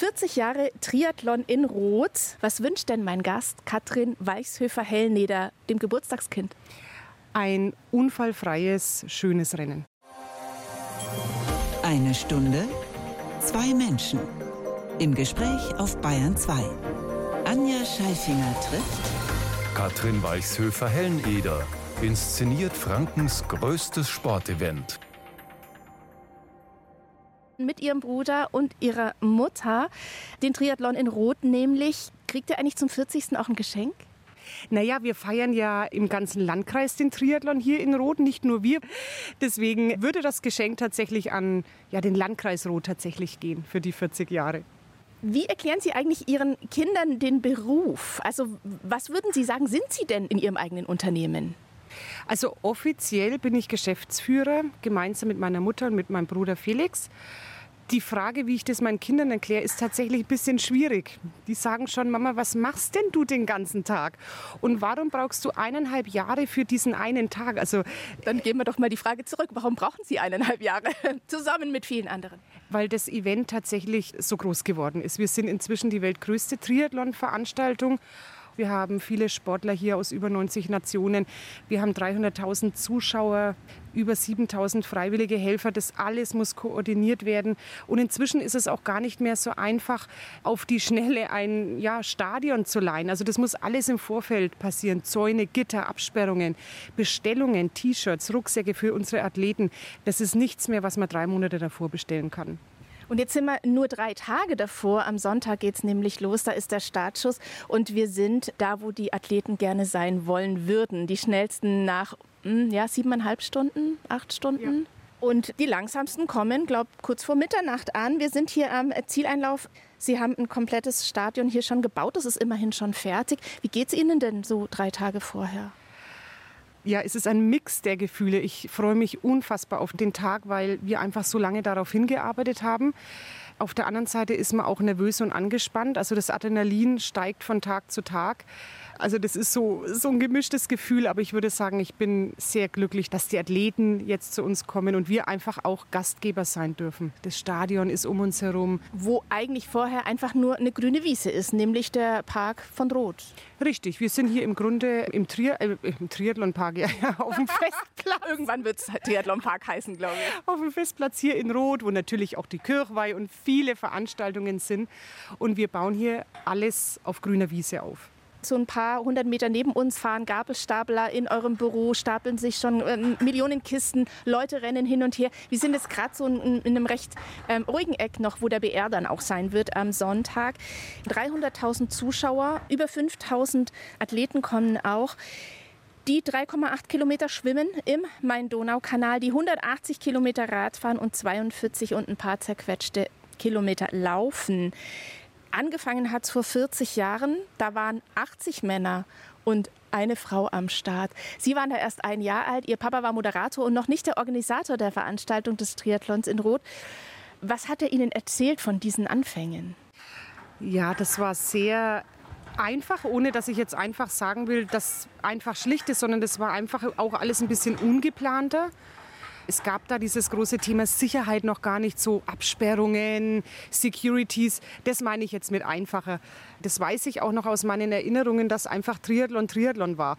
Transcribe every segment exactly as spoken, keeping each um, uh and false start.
vierzig Jahre Triathlon in Rot. Was wünscht denn mein Gast Katrin Weichshöfer-Hellneder dem Geburtstagskind? Ein unfallfreies, schönes Rennen. Eine Stunde, zwei Menschen. Im Gespräch auf Bayern zwei. Anja Scheifinger trifft Katrin Weichshöfer-Hellneder inszeniert Frankens größtes Sportevent. Mit ihrem Bruder und ihrer Mutter den Triathlon in Rot nämlich. Kriegt ihr eigentlich zum vierzigsten auch ein Geschenk? Naja, wir feiern ja im ganzen Landkreis den Triathlon hier in Rot, nicht nur wir. Deswegen würde das Geschenk tatsächlich an ja, den Landkreis Rot tatsächlich gehen für die vierzig Jahre. Wie erklären Sie eigentlich Ihren Kindern den Beruf? Also was würden Sie sagen, sind Sie denn in Ihrem eigenen Unternehmen? Also offiziell bin ich Geschäftsführer, gemeinsam mit meiner Mutter und mit meinem Bruder Felix. Die Frage, wie ich das meinen Kindern erkläre, ist tatsächlich ein bisschen schwierig. Die sagen schon, Mama, was machst denn du den ganzen Tag? Und warum brauchst du eineinhalb Jahre für diesen einen Tag? Also, dann geben wir doch mal die Frage zurück. Warum brauchen Sie eineinhalb Jahre zusammen mit vielen anderen? Weil das Event tatsächlich so groß geworden ist. Wir sind inzwischen die weltgrößte Triathlon-Veranstaltung. Wir haben viele Sportler hier aus über neunzig Nationen. Wir haben dreihunderttausend Zuschauer, über siebentausend freiwillige Helfer. Das alles muss koordiniert werden. Und inzwischen ist es auch gar nicht mehr so einfach, auf die Schnelle ein ja, Stadion zu leihen. Also das muss alles im Vorfeld passieren. Zäune, Gitter, Absperrungen, Bestellungen, T-Shirts, Rucksäcke für unsere Athleten. Das ist nichts mehr, was man drei Monate davor bestellen kann. Und jetzt sind wir nur drei Tage davor. Am Sonntag geht es nämlich los, da ist der Startschuss. Und wir sind da, wo die Athleten gerne sein wollen würden. Die schnellsten nach ja, siebeneinhalb Stunden, acht Stunden. Ja. Und die langsamsten kommen, glaube ich, kurz vor Mitternacht an. Wir sind hier am Zieleinlauf. Sie haben ein komplettes Stadion hier schon gebaut. Das ist immerhin schon fertig. Wie geht es Ihnen denn so drei Tage vorher? Ja, es ist ein Mix der Gefühle. Ich freue mich unfassbar auf den Tag, weil wir einfach so lange darauf hingearbeitet haben. Auf der anderen Seite ist man auch nervös und angespannt. Also das Adrenalin steigt von Tag zu Tag. Also das ist so, so ein gemischtes Gefühl. Aber ich würde sagen, ich bin sehr glücklich, dass die Athleten jetzt zu uns kommen und wir einfach auch Gastgeber sein dürfen. Das Stadion ist um uns herum. Wo eigentlich vorher einfach nur eine grüne Wiese ist, nämlich der Park von Rot. Richtig, wir sind hier im Grunde im, Tri- äh, im Triathlonpark, ja, auf dem Festplatz. Irgendwann wird es Triathlonpark heißen, glaube ich. Auf dem Festplatz hier in Rot, wo natürlich auch die Kirchweih und viele Veranstaltungen sind. Und wir bauen hier alles auf grüner Wiese auf. So ein paar hundert Meter neben uns fahren Gabelstapler in eurem Büro, stapeln sich schon äh, Millionen Kisten, Leute rennen hin und her. Wir sind jetzt gerade so in, in einem recht ähm, ruhigen Eck noch, wo der B R dann auch sein wird am Sonntag. dreihunderttausend Zuschauer, über fünftausend Athleten kommen auch. Die drei Komma acht Kilometer schwimmen im Main-Donau-Kanal, die hundertachtzig Kilometer Radfahren und zweiundvierzig und ein paar zerquetschte Kilometer laufen. Angefangen hat es vor vierzig Jahren, da waren achtzig Männer und eine Frau am Start. Sie waren da erst ein Jahr alt, ihr Papa war Moderator und noch nicht der Organisator der Veranstaltung des Triathlons in Rot. Was hat er Ihnen erzählt von diesen Anfängen? Ja, das war sehr einfach, ohne dass ich jetzt einfach sagen will, dass einfach schlicht ist, sondern das war einfach auch alles ein bisschen ungeplanter. Es gab da dieses große Thema Sicherheit noch gar nicht, so Absperrungen, Securities. Das meine ich jetzt mit einfacher. Das weiß ich auch noch aus meinen Erinnerungen, dass einfach Triathlon Triathlon war.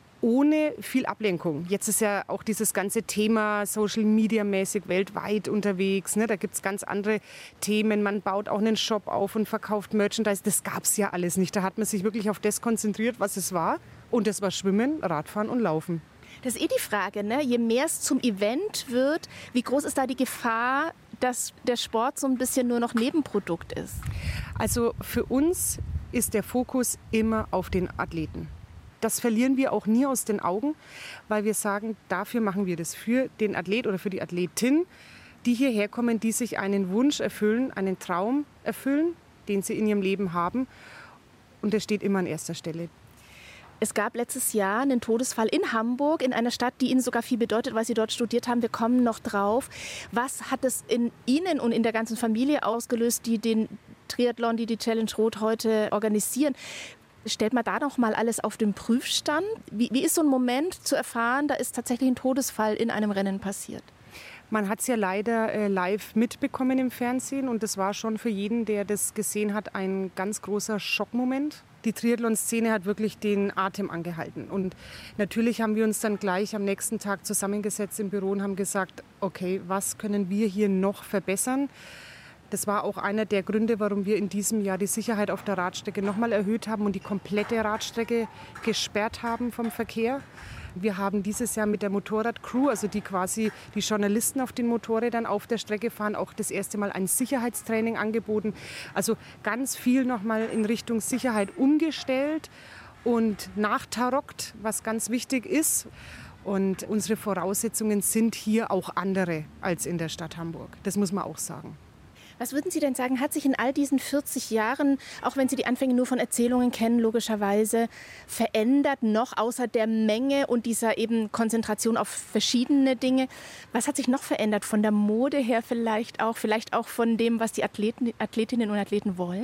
Ohne viel Ablenkung. Jetzt ist ja auch dieses ganze Thema Social Media mäßig weltweit unterwegs. Ne? Da gibt es ganz andere Themen. Man baut auch einen Shop auf und verkauft Merchandise. Das gab es ja alles nicht. Da hat man sich wirklich auf das konzentriert, was es war. Und das war Schwimmen, Radfahren und Laufen. Das ist eh die Frage, ne? Je mehr es zum Event wird, wie groß ist da die Gefahr, dass der Sport so ein bisschen nur noch Nebenprodukt ist? Also für uns ist der Fokus immer auf den Athleten. Das verlieren wir auch nie aus den Augen, weil wir sagen, dafür machen wir das für den Athlet oder für die Athletin, die hierher kommen, die sich einen Wunsch erfüllen, einen Traum erfüllen, den sie in ihrem Leben haben. Und das steht immer an erster Stelle. Es gab letztes Jahr einen Todesfall in Hamburg, in einer Stadt, die Ihnen sogar viel bedeutet, weil Sie dort studiert haben. Wir kommen noch drauf. Was hat es in Ihnen und in der ganzen Familie ausgelöst, die den Triathlon, die die Challenge Rot heute organisieren? Stellt man da noch mal alles auf den Prüfstand? Wie, wie ist so ein Moment zu erfahren, da ist tatsächlich ein Todesfall in einem Rennen passiert? Man hat es ja leider äh, live mitbekommen im Fernsehen und das war schon für jeden, der das gesehen hat, ein ganz großer Schockmoment. Die Triathlon-Szene hat wirklich den Atem angehalten. Und natürlich haben wir uns dann gleich am nächsten Tag zusammengesetzt im Büro und haben gesagt, okay, was können wir hier noch verbessern? Das war auch einer der Gründe, warum wir in diesem Jahr die Sicherheit auf der Radstrecke nochmal erhöht haben und die komplette Radstrecke gesperrt haben vom Verkehr. Wir haben dieses Jahr mit der Motorradcrew, also die quasi die Journalisten auf den Motorrädern auf der Strecke fahren, auch das erste Mal ein Sicherheitstraining angeboten. Also ganz viel nochmal in Richtung Sicherheit umgestellt und nachtarockt, was ganz wichtig ist. Und unsere Voraussetzungen sind hier auch andere als in der Stadt Hamburg. Das muss man auch sagen. Was würden Sie denn sagen, hat sich in all diesen vierzig Jahren, auch wenn Sie die Anfänge nur von Erzählungen kennen, logischerweise verändert, noch außer der Menge und dieser eben Konzentration auf verschiedene Dinge? Was hat sich noch verändert? Von der Mode her vielleicht auch, vielleicht auch von dem, was die Athleten, Athletinnen und Athleten wollen?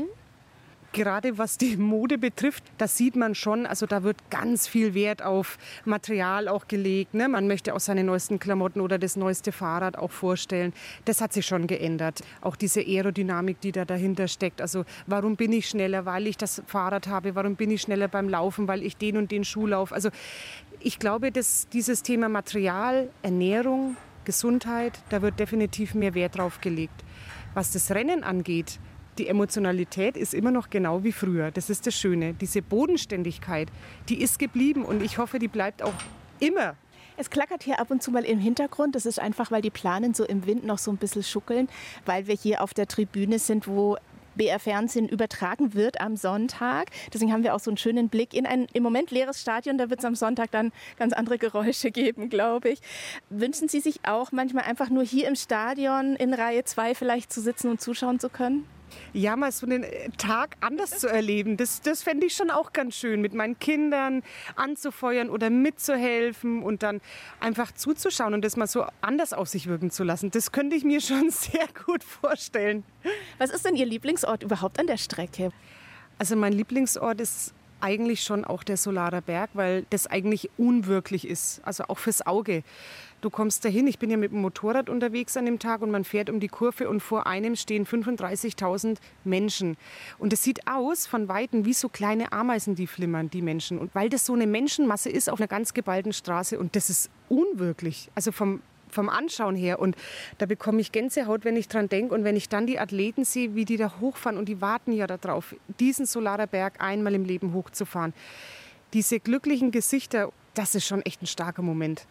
Gerade was die Mode betrifft, das sieht man schon, also da wird ganz viel Wert auf Material auch gelegt. Ne? Man möchte auch seine neuesten Klamotten oder das neueste Fahrrad auch vorstellen. Das hat sich schon geändert. Auch diese Aerodynamik, die da dahinter steckt. Also warum bin ich schneller? Weil ich das Fahrrad habe. Warum bin ich schneller beim Laufen? Weil ich den und den Schuh laufe. Also ich glaube, dass dieses Thema Material, Ernährung, Gesundheit, da wird definitiv mehr Wert drauf gelegt. Was das Rennen angeht, die Emotionalität ist immer noch genau wie früher. Das ist das Schöne. Diese Bodenständigkeit, die ist geblieben und ich hoffe, die bleibt auch immer. Es klackert hier ab und zu mal im Hintergrund. Das ist einfach, weil die Planen so im Wind noch so ein bisschen schuckeln, weil wir hier auf der Tribüne sind, wo B R Fernsehen übertragen wird am Sonntag. Deswegen haben wir auch so einen schönen Blick in ein im Moment leeres Stadion. Da wird es am Sonntag dann ganz andere Geräusche geben, glaube ich. Wünschen Sie sich auch manchmal einfach nur hier im Stadion in Reihe zwei vielleicht zu sitzen und zuschauen zu können? Ja, mal so einen Tag anders zu erleben, das, das fände ich schon auch ganz schön, mit meinen Kindern anzufeuern oder mitzuhelfen und dann einfach zuzuschauen und das mal so anders auf sich wirken zu lassen. Das könnte ich mir schon sehr gut vorstellen. Was ist denn Ihr Lieblingsort überhaupt an der Strecke? Also mein Lieblingsort ist eigentlich schon auch der Solarer Berg, weil das eigentlich unwirklich ist, also auch fürs Auge. Du kommst dahin, ich bin ja mit dem Motorrad unterwegs an dem Tag und man fährt um die Kurve und vor einem stehen fünfunddreißigtausend Menschen. Und es sieht aus von Weitem wie so kleine Ameisen, die flimmern, die Menschen. Und weil das so eine Menschenmasse ist auf einer ganz geballten Straße und das ist unwirklich, also vom vom Anschauen her. Und da bekomme ich Gänsehaut, wenn ich dran denke. Und wenn ich dann die Athleten sehe, wie die da hochfahren und die warten ja darauf, diesen Solarer Berg einmal im Leben hochzufahren. Diese glücklichen Gesichter, das ist schon echt ein starker Moment.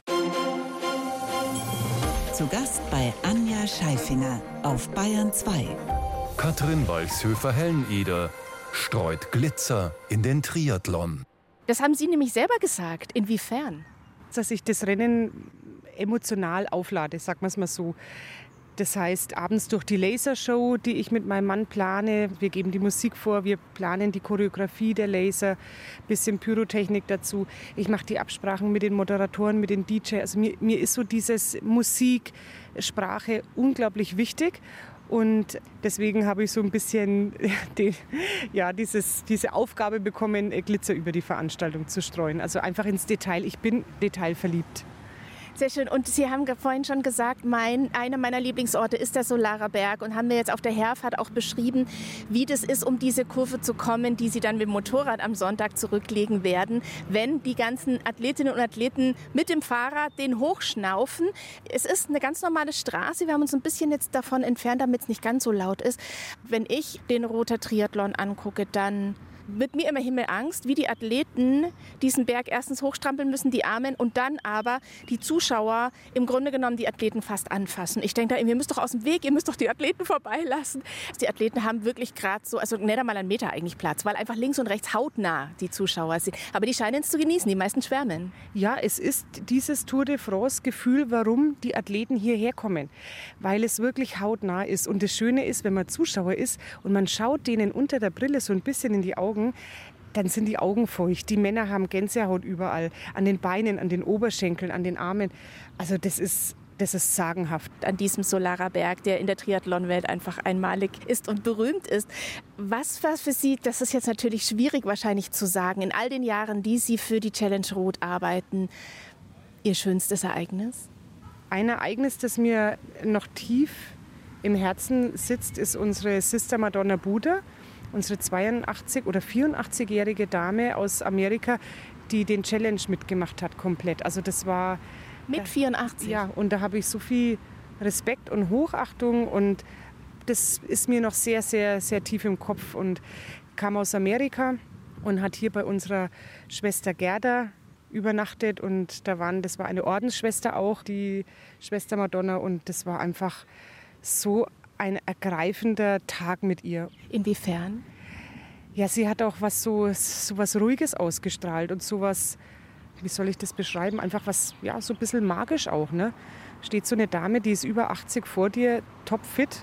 Zu Gast bei Anja Scheifinger auf Bayern zwei. Katrin Walchshöfer-Helleneder streut Glitzer in den Triathlon. Das haben Sie nämlich selber gesagt. Inwiefern? Dass ich das Rennen emotional auflade, sagen wir es mal so. Das heißt, abends durch die Lasershow, die ich mit meinem Mann plane, wir geben die Musik vor, wir planen die Choreografie der Laser, bisschen Pyrotechnik dazu. Ich mache die Absprachen mit den Moderatoren, mit den D J. Also mir, mir ist so dieses Musik, Sprache unglaublich wichtig. Und deswegen habe ich so ein bisschen die, ja, dieses, diese Aufgabe bekommen, Glitzer über die Veranstaltung zu streuen. Also einfach ins Detail. Ich bin detailverliebt. Sehr schön. Und Sie haben vorhin schon gesagt, mein, einer meiner Lieblingsorte ist der Solarer Berg und haben mir jetzt auf der Herfahrt auch beschrieben, wie das ist, um diese Kurve zu kommen, die Sie dann mit dem Motorrad am Sonntag zurücklegen werden, wenn die ganzen Athletinnen und Athleten mit dem Fahrrad den hochschnaufen. Es ist eine ganz normale Straße. Wir haben uns ein bisschen jetzt davon entfernt, damit es nicht ganz so laut ist. Wenn ich den Roter Triathlon angucke, dann wird mir immer Himmelangst, wie die Athleten diesen Berg erstens hochstrampeln müssen, die Armen, und dann aber die Zuschauer im Grunde genommen die Athleten fast anfassen. Ich denke da, ihr müsst doch aus dem Weg, ihr müsst doch die Athleten vorbeilassen. Die Athleten haben wirklich gerade so, also nicht einmal einen Meter eigentlich Platz, weil einfach links und rechts hautnah die Zuschauer sind. Aber die scheinen es zu genießen, die meisten schwärmen. Ja, es ist dieses Tour de France-Gefühl, warum die Athleten hierher kommen. Weil es wirklich hautnah ist. Und das Schöne ist, wenn man Zuschauer ist und man schaut denen unter der Brille so ein bisschen in die Augen, dann sind die Augen feucht. Die Männer haben Gänsehaut überall, an den Beinen, an den Oberschenkeln, an den Armen. Also das ist, das ist sagenhaft. An diesem Solarer Berg, der in der Triathlon-Welt einfach einmalig ist und berühmt ist. Was war für Sie, das ist jetzt natürlich schwierig wahrscheinlich zu sagen, in all den Jahren, die Sie für die Challenge Rot arbeiten, Ihr schönstes Ereignis? Ein Ereignis, das mir noch tief im Herzen sitzt, ist unsere Sister Madonna Buder, unsere zweiundachtzig- oder vierundachtzigjährige Dame aus Amerika, die den Challenge mitgemacht hat komplett. Also das war... Mit vierundachtzig? Ja, und da habe ich so viel Respekt und Hochachtung und das ist mir noch sehr, sehr, sehr tief im Kopf und kam aus Amerika und hat hier bei unserer Schwester Gerda übernachtet und da waren, das war eine Ordensschwester auch, die Schwester Madonna und das war einfach so ein ergreifender Tag mit ihr. Inwiefern? Ja, sie hat auch was so, so was Ruhiges ausgestrahlt und so was, wie soll ich das beschreiben, einfach was, ja, so ein bisschen magisch auch, ne? Steht so eine Dame, die ist über achtzig vor dir, topfit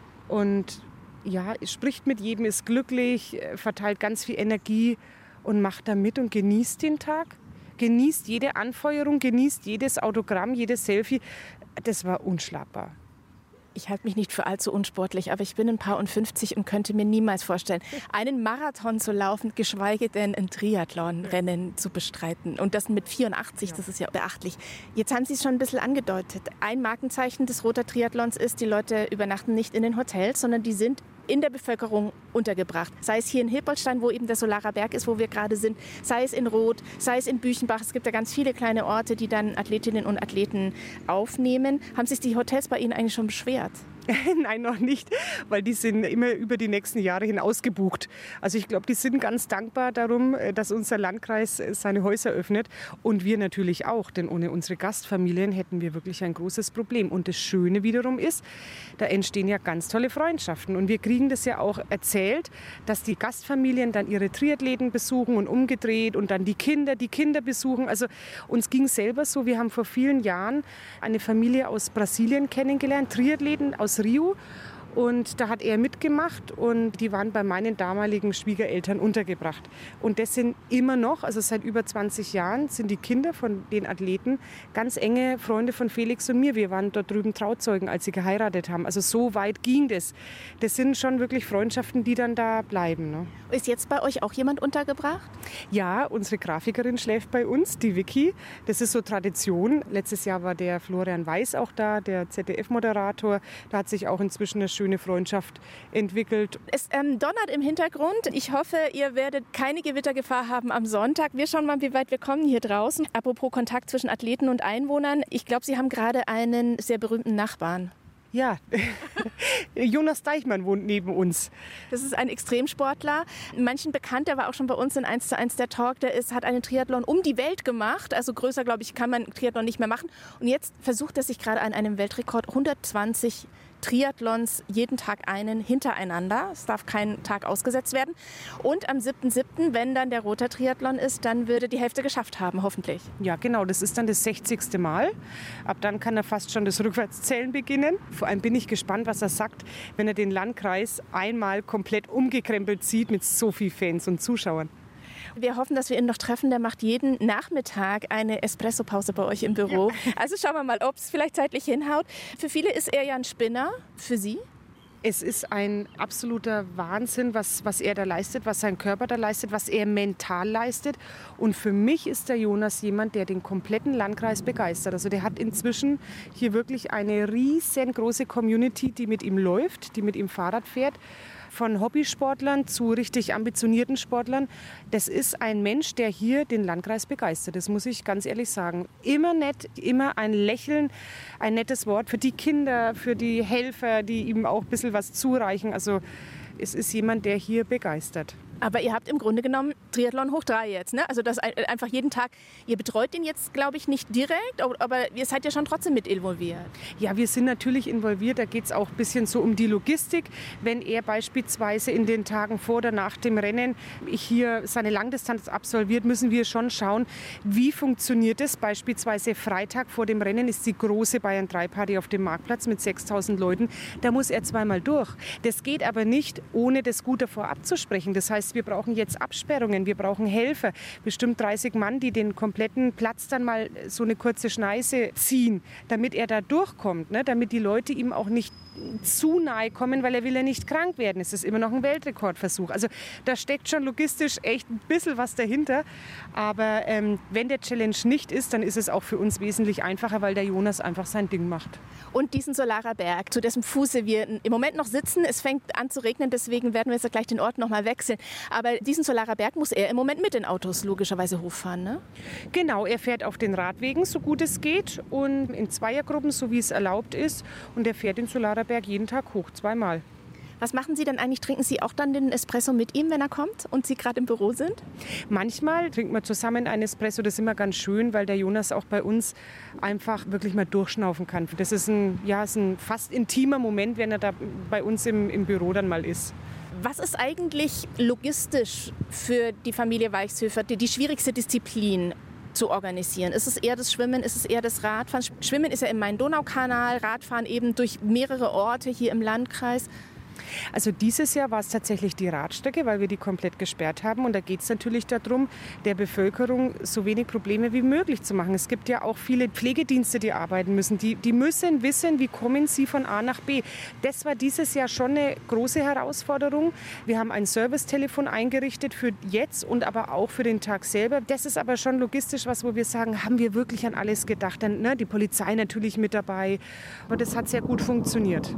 und ja, spricht mit jedem, ist glücklich, verteilt ganz viel Energie und macht da mit und genießt den Tag. Genießt jede Anfeuerung, genießt jedes Autogramm, jedes Selfie. Das war unschlagbar. Ich halte mich nicht für allzu unsportlich, aber ich bin ein paar und fünfzig und könnte mir niemals vorstellen, einen Marathon zu laufen, geschweige denn ein Triathlon-Rennen zu bestreiten. Und das mit vierundachtzig, das ist ja beachtlich. Jetzt haben Sie es schon ein bisschen angedeutet. Ein Markenzeichen des Roter Triathlons ist, die Leute übernachten nicht in den Hotels, sondern die sind in der Bevölkerung untergebracht. Sei es hier in Hilpoltstein, wo eben der Solarer Berg ist, wo wir gerade sind, sei es in Roth, sei es in Büchenbach. Es gibt ja ganz viele kleine Orte, die dann Athletinnen und Athleten aufnehmen. Haben sich die Hotels bei Ihnen eigentlich schon beschwert? Nein, noch nicht, weil die sind immer über die nächsten Jahre hinaus gebucht. Also ich glaube, die sind ganz dankbar darum, dass unser Landkreis seine Häuser öffnet und wir natürlich auch, denn ohne unsere Gastfamilien hätten wir wirklich ein großes Problem. Und das Schöne wiederum ist, da entstehen ja ganz tolle Freundschaften und wir kriegen das ja auch erzählt, dass die Gastfamilien dann ihre Triathleten besuchen und umgedreht und dann die Kinder, die Kinder besuchen. Also uns ging selber so, wir haben vor vielen Jahren eine Familie aus Brasilien kennengelernt, Triathleten aus Rio und da hat er mitgemacht und die waren bei meinen damaligen Schwiegereltern untergebracht. Und das sind immer noch, also seit über zwanzig Jahren, sind die Kinder von den Athleten ganz enge Freunde von Felix und mir. Wir waren dort drüben Trauzeugen, als sie geheiratet haben. Also so weit ging das. Das sind schon wirklich Freundschaften, die dann da bleiben. Ne? Ist jetzt bei euch auch jemand untergebracht? Ja, unsere Grafikerin schläft bei uns, die Vicky. Das ist so Tradition. Letztes Jahr war der Florian Weiß auch da, der Z D F-Moderator. Da hat sich auch inzwischen eine schöne Freundschaft entwickelt. Es ähm, donnert im Hintergrund. Ich hoffe, ihr werdet keine Gewittergefahr haben am Sonntag. Wir schauen mal, wie weit wir kommen hier draußen. Apropos Kontakt zwischen Athleten und Einwohnern. Ich glaube, Sie haben gerade einen sehr berühmten Nachbarn. Ja, Jonas Deichmann wohnt neben uns. Das ist ein Extremsportler. Manchen bekannt, der war auch schon bei uns in eins zu eins der Talk. Der ist, hat einen Triathlon um die Welt gemacht. Also größer, glaube ich, kann man Triathlon nicht mehr machen. Und jetzt versucht er sich gerade an einem Weltrekord hundertzwanzig Triathlons, jeden Tag einen hintereinander. Es darf kein Tag ausgesetzt werden. Und am siebten siebten, wenn dann der Roter Triathlon ist, dann würde die Hälfte geschafft haben, hoffentlich. Ja, genau. Das ist dann das sechzigste Mal. Ab dann kann er fast schon das Rückwärtszählen beginnen. Vor allem bin ich gespannt, was er sagt, wenn er den Landkreis einmal komplett umgekrempelt sieht mit so vielen Fans und Zuschauern. Wir hoffen, dass wir ihn noch treffen. Der macht jeden Nachmittag eine Espresso-Pause bei euch im Büro. Ja. Also schauen wir mal, ob es vielleicht zeitlich hinhaut. Für viele ist er ja ein Spinner. Für Sie? Es ist ein absoluter Wahnsinn, was, was er da leistet, was sein Körper da leistet, was er mental leistet. Und für mich ist der Jonas jemand, der den kompletten Landkreis begeistert. Also der hat inzwischen hier wirklich eine riesengroße Community, die mit ihm läuft, die mit ihm Fahrrad fährt. Von Hobbysportlern zu richtig ambitionierten Sportlern. Das ist ein Mensch, der hier den Landkreis begeistert. Das muss ich ganz ehrlich sagen. Immer nett, immer ein Lächeln, ein nettes Wort für die Kinder, für die Helfer, die ihm auch ein bisschen was zureichen. Also es ist jemand, der hier begeistert. Aber ihr habt im Grunde genommen Triathlon hoch drei jetzt, ne? Also das einfach jeden Tag. Ihr betreut ihn jetzt, glaube ich, nicht direkt, aber ihr seid ja schon trotzdem mit involviert. Ja, wir sind natürlich involviert. Da geht es auch ein bisschen so um die Logistik. Wenn er beispielsweise in den Tagen vor oder nach dem Rennen hier seine Langdistanz absolviert, müssen wir schon schauen, wie funktioniert es. Beispielsweise Freitag vor dem Rennen ist die große Bayern drei Party auf dem Marktplatz mit sechstausend Leuten. Da muss er zweimal durch. Das geht aber nicht, ohne das gut davor abzusprechen. Das heißt, ist, wir brauchen jetzt Absperrungen, wir brauchen Helfer, bestimmt dreißig Mann, die den kompletten Platz dann mal so eine kurze Schneise ziehen, damit er da durchkommt, ne? Damit die Leute ihm auch nicht zu nahe kommen, weil er will ja nicht krank werden. Es ist immer noch ein Weltrekordversuch. Also da steckt schon logistisch echt ein bisschen was dahinter. Aber ähm, wenn der Challenge nicht ist, dann ist es auch für uns wesentlich einfacher, weil der Jonas einfach sein Ding macht. Und diesen Solarer Berg, zu dessen Fuße wir im Moment noch sitzen, es fängt an zu regnen, deswegen werden wir jetzt gleich den Ort noch mal wechseln. Aber diesen Solarer Berg muss er im Moment mit den Autos logischerweise hochfahren, ne? Genau, er fährt auf den Radwegen, so gut es geht, und in Zweiergruppen, so wie es erlaubt ist. Und er fährt den Solarer Berg jeden Tag hoch, zweimal. Was machen Sie denn eigentlich? Trinken Sie auch dann den Espresso mit ihm, wenn er kommt und Sie gerade im Büro sind? Manchmal trinken wir zusammen einen Espresso. Das ist immer ganz schön, weil der Jonas auch bei uns einfach wirklich mal durchschnaufen kann. Das ist ein, ja, ist ein fast intimer Moment, wenn er da bei uns im, im Büro dann mal ist. Was ist eigentlich logistisch für die Familie Weichshöfer die, die schwierigste Disziplin zu organisieren? Ist es eher das Schwimmen, ist es eher das Radfahren? Schwimmen ist ja im Main-Donau-Kanal, Radfahren eben durch mehrere Orte hier im Landkreis. Also dieses Jahr war es tatsächlich die Radstrecke, weil wir die komplett gesperrt haben. Und da geht es natürlich darum, der Bevölkerung so wenig Probleme wie möglich zu machen. Es gibt ja auch viele Pflegedienste, die arbeiten müssen. Die, die müssen wissen, wie kommen sie von A nach B. Das war dieses Jahr schon eine große Herausforderung. Wir haben ein Servicetelefon eingerichtet für jetzt und aber auch für den Tag selber. Das ist aber schon logistisch was, wo wir sagen, haben wir wirklich an alles gedacht. Dann, ne, die Polizei natürlich mit dabei. Aber das hat sehr gut funktioniert.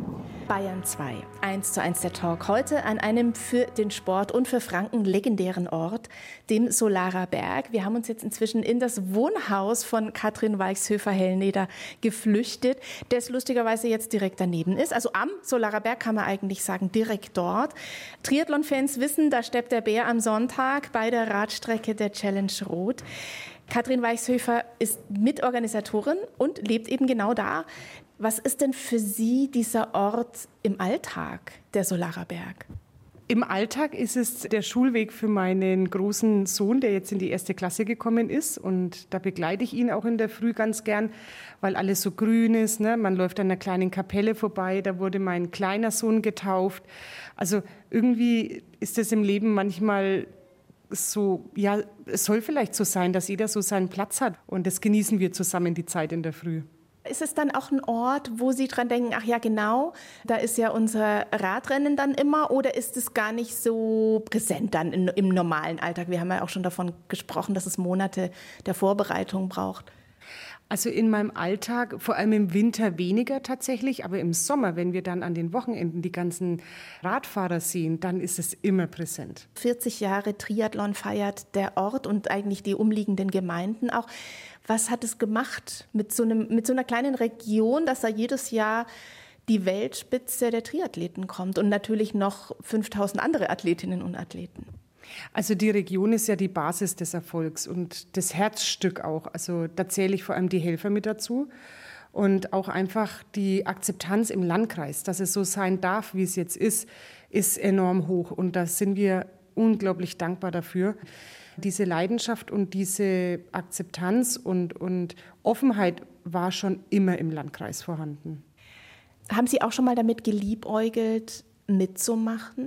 Bayern zwei, eins zu eins der Talk. Heute an einem für den Sport und für Franken legendären Ort, dem Solarer Berg. Wir haben uns jetzt inzwischen in das Wohnhaus von Katrin Weichshöfer-Hellneder geflüchtet, das lustigerweise jetzt direkt daneben ist. Also am Solarer Berg kann man eigentlich sagen, direkt dort. Triathlon-Fans wissen, da steppt der Bär am Sonntag bei der Radstrecke der Challenge Rot. Katrin Weichshöfer ist Mitorganisatorin und lebt eben genau da. Was ist denn für Sie dieser Ort im Alltag, der Solarer Berg? Im Alltag ist es der Schulweg für meinen großen Sohn, der jetzt in die erste Klasse gekommen ist. Und da begleite ich ihn auch in der Früh ganz gern, weil alles so grün ist, ne? Man läuft an einer kleinen Kapelle vorbei, da wurde mein kleiner Sohn getauft. Also irgendwie ist es im Leben manchmal so, ja, es soll vielleicht so sein, dass jeder so seinen Platz hat. Und das genießen wir zusammen, die Zeit in der Früh. Ist es dann auch ein Ort, wo Sie dran denken, ach ja genau, da ist ja unser Radrennen dann immer, oder ist es gar nicht so präsent dann in, im normalen Alltag? Wir haben ja auch schon davon gesprochen, dass es Monate der Vorbereitung braucht. Also in meinem Alltag, vor allem im Winter weniger tatsächlich, aber im Sommer, wenn wir dann an den Wochenenden die ganzen Radfahrer sehen, dann ist es immer präsent. vierzig Jahre Triathlon feiert der Ort und eigentlich die umliegenden Gemeinden auch. Was hat es gemacht mit so, einem, mit so einer kleinen Region, dass da jedes Jahr die Weltspitze der Triathleten kommt und natürlich noch fünftausend andere Athletinnen und Athleten? Also die Region ist ja die Basis des Erfolgs und das Herzstück auch. Also da zähle ich vor allem die Helfer mit dazu und auch einfach die Akzeptanz im Landkreis, dass es so sein darf, wie es jetzt ist, ist enorm hoch und da sind wir unglaublich dankbar dafür. Diese Leidenschaft und diese Akzeptanz und, und Offenheit war schon immer im Landkreis vorhanden. Haben Sie auch schon mal damit geliebäugelt, mitzumachen?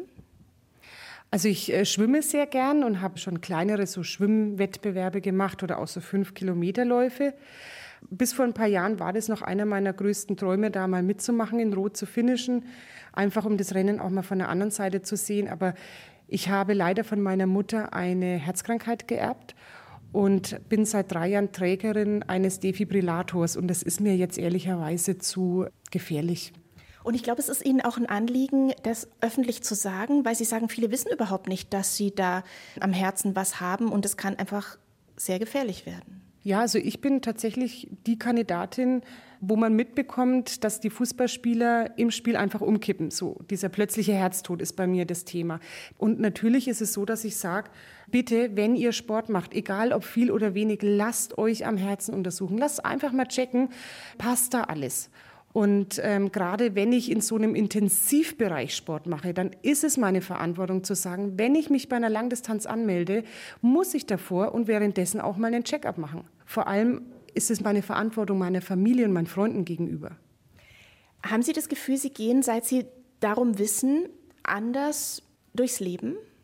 Also ich äh, schwimme sehr gern und habe schon kleinere so Schwimmwettbewerbe gemacht oder auch so fünf Kilometerläufe. Bis vor ein paar Jahren war das noch einer meiner größten Träume, da mal mitzumachen, in Rot zu finishen. Einfach um das Rennen auch mal von der anderen Seite zu sehen. Aber ich habe leider von meiner Mutter eine Herzkrankheit geerbt und bin seit drei Jahren Trägerin eines Defibrillators. Und das ist mir jetzt ehrlicherweise zu gefährlich. Und ich glaube, es ist Ihnen auch ein Anliegen, das öffentlich zu sagen, weil Sie sagen, viele wissen überhaupt nicht, dass Sie da am Herzen was haben und es kann einfach sehr gefährlich werden. Ja, also ich bin tatsächlich die Kandidatin, wo man mitbekommt, dass die Fußballspieler im Spiel einfach umkippen. So, dieser plötzliche Herztod ist bei mir das Thema. Und natürlich ist es so, dass ich sage, bitte, wenn ihr Sport macht, egal ob viel oder wenig, lasst euch am Herzen untersuchen. Lasst einfach mal checken, passt da alles. Und ähm, gerade wenn ich in so einem Intensivbereich Sport mache, dann ist es meine Verantwortung zu sagen, wenn ich mich bei einer Langdistanz anmelde, muss ich davor und währenddessen auch mal einen Check-up machen. Vor allem ist es meine Verantwortung meiner Familie und meinen Freunden gegenüber. Haben Sie das Gefühl, Sie gehen, seit Sie darum wissen, anders durchs Leben?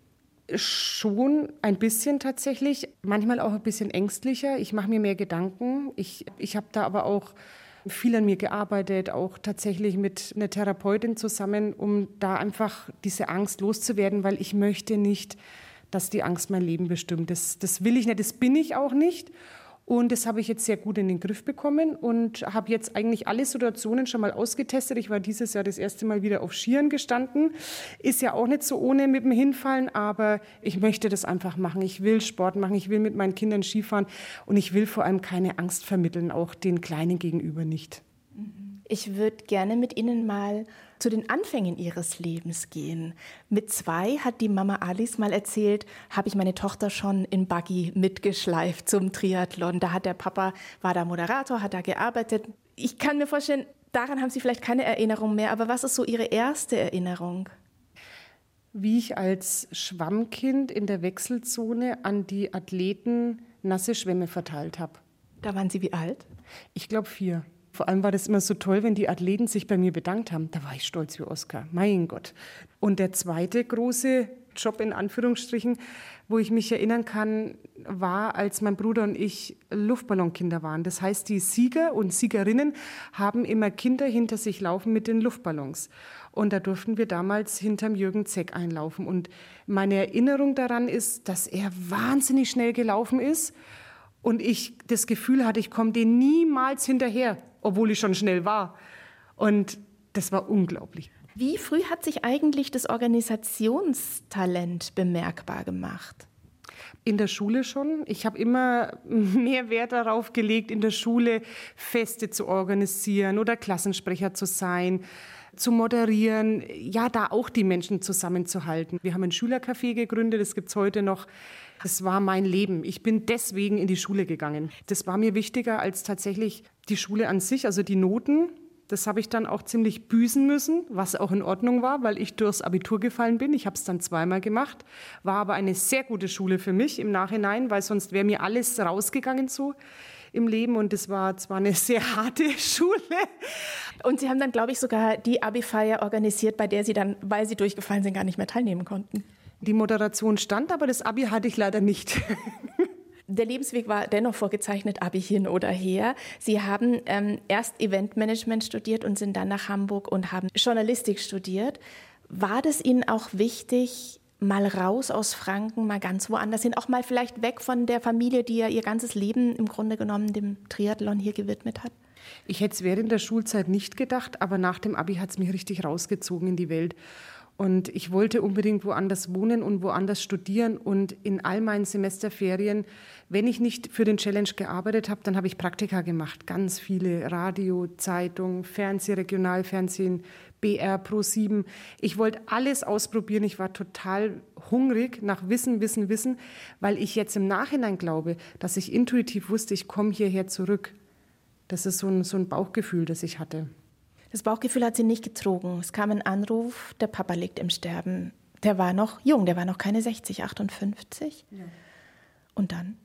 Schon ein bisschen tatsächlich, manchmal auch ein bisschen ängstlicher. Ich mache mir mehr Gedanken. Ich, ich habe da aber auch viel an mir gearbeitet, auch tatsächlich mit einer Therapeutin zusammen, um da einfach diese Angst loszuwerden, weil ich möchte nicht, dass die Angst mein Leben bestimmt. Das, das will ich nicht, das bin ich auch nicht. Und das habe ich jetzt sehr gut in den Griff bekommen und habe jetzt eigentlich alle Situationen schon mal ausgetestet. Ich war dieses Jahr das erste Mal wieder auf Skiern gestanden. Ist ja auch nicht so ohne mit dem Hinfallen, aber ich möchte das einfach machen. Ich will Sport machen, ich will mit meinen Kindern Skifahren und ich will vor allem keine Angst vermitteln, auch den Kleinen gegenüber nicht. Ich würde gerne mit Ihnen mal zu den Anfängen Ihres Lebens gehen. Mit zwei, hat die Mama Alice mal erzählt, habe ich meine Tochter schon in Buggy mitgeschleift zum Triathlon. Da hat der Papa, war da Moderator, hat da gearbeitet. Ich kann mir vorstellen, daran haben Sie vielleicht keine Erinnerung mehr, aber was ist so Ihre erste Erinnerung? Wie ich als Schwammkind in der Wechselzone an die Athleten nasse Schwämme verteilt habe. Da waren Sie wie alt? Ich glaube vier. Vor allem war das immer so toll, wenn die Athleten sich bei mir bedankt haben. Da war ich stolz wie Oskar. Mein Gott. Und der zweite große Job in Anführungsstrichen, wo ich mich erinnern kann, war, als mein Bruder und ich Luftballonkinder waren. Das heißt, die Sieger und Siegerinnen haben immer Kinder hinter sich laufen mit den Luftballons. Und da durften wir damals hinterm Jürgen Zeck einlaufen. Und meine Erinnerung daran ist, dass er wahnsinnig schnell gelaufen ist und ich das Gefühl hatte, ich komme dem niemals hinterher, obwohl ich schon schnell war. Und das war unglaublich. Wie früh hat sich eigentlich das Organisationstalent bemerkbar gemacht? In der Schule schon. Ich habe immer mehr Wert darauf gelegt, in der Schule Feste zu organisieren oder Klassensprecher zu sein, zu moderieren, ja, da auch die Menschen zusammenzuhalten. Wir haben ein Schülercafé gegründet, das gibt es heute noch. Das war mein Leben. Ich bin deswegen in die Schule gegangen. Das war mir wichtiger als tatsächlich die Schule an sich, also die Noten. Das habe ich dann auch ziemlich büßen müssen, was auch in Ordnung war, weil ich durchs Abitur gefallen bin. Ich habe es dann zweimal gemacht, war aber eine sehr gute Schule für mich im Nachhinein, weil sonst wäre mir alles rausgegangen so im Leben. Und das war zwar eine sehr harte Schule. Und Sie haben dann, glaube ich, sogar die Abi-Feier organisiert, bei der Sie dann, weil Sie durchgefallen sind, gar nicht mehr teilnehmen konnten. Die Moderation stand, aber das Abi hatte ich leider nicht. Der Lebensweg war dennoch vorgezeichnet, Abi hin oder her. Sie haben ähm, erst Eventmanagement studiert und sind dann nach Hamburg und haben Journalistik studiert. War das Ihnen auch wichtig, mal raus aus Franken, mal ganz woanders hin, auch mal vielleicht weg von der Familie, die ja ihr ganzes Leben im Grunde genommen dem Triathlon hier gewidmet hat? Ich hätte es während der Schulzeit nicht gedacht, aber nach dem Abi hat es mich richtig rausgezogen in die Welt. Und ich wollte unbedingt woanders wohnen und woanders studieren. Und in all meinen Semesterferien, wenn ich nicht für den Challenge gearbeitet habe, dann habe ich Praktika gemacht. Ganz viele, Radio, Zeitung, Fernseh, Regionalfernsehen, B R, Pro sieben. Ich wollte alles ausprobieren. Ich war total hungrig nach Wissen, Wissen, Wissen, weil ich jetzt im Nachhinein glaube, dass ich intuitiv wusste, ich komme hierher zurück. Das ist so ein, so ein Bauchgefühl, das ich hatte. Das Bauchgefühl hat Sie nicht getrogen. Es kam ein Anruf, der Papa liegt im Sterben. Der war noch jung, der war noch keine sechzig, achtundfünfzig. Ja. Und dann?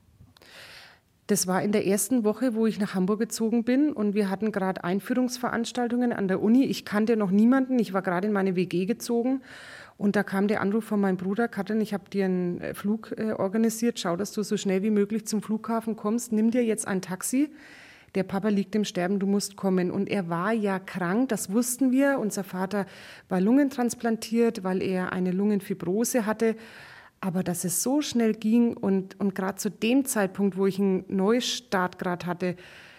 Das war in der ersten Woche, wo ich nach Hamburg gezogen bin. Und wir hatten gerade Einführungsveranstaltungen an der Uni. Ich kannte noch niemanden. Ich war gerade in meine W G gezogen. Und da kam der Anruf von meinem Bruder: Katrin, ich habe dir einen Flug äh, organisiert. Schau, dass du so schnell wie möglich zum Flughafen kommst. Nimm dir jetzt ein Taxi. Der Papa liegt im Sterben, du musst kommen. Und er war ja krank, das wussten wir. Unser Vater war lungentransplantiert, weil er eine Lungenfibrose hatte. Aber dass es so schnell ging und, und gerade zu dem Zeitpunkt, wo ich einen Neustart gerade hatte,